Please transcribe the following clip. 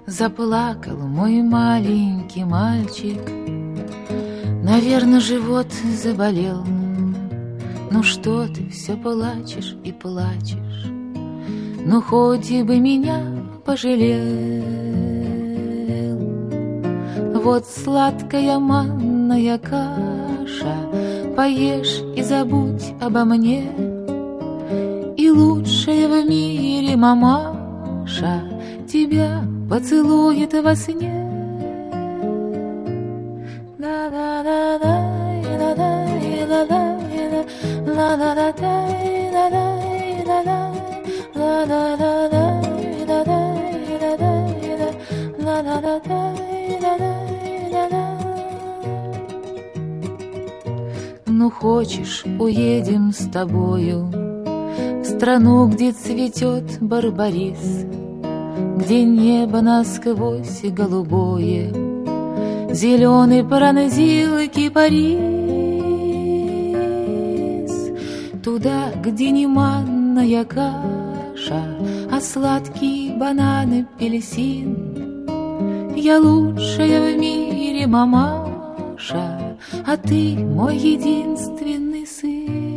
Заплакал мой маленький мальчик, наверное, живот заболел. Ну что ты все плачешь и плачешь? Ну хоть бы меня пожалел. Вот сладкая манная каша, поешь и забудь обо мне. И лучшая в мире мамаша тебя поцелует во сне. Ну хочешь, уедем с тобою в страну, где цветет барбарис, где небо насквозь голубое, зеленый пронзил кипарис. Туда, где не манная каша, а сладкий банан и апельсин. Я лучшая в мире мамаша, а ты мой единственный сын.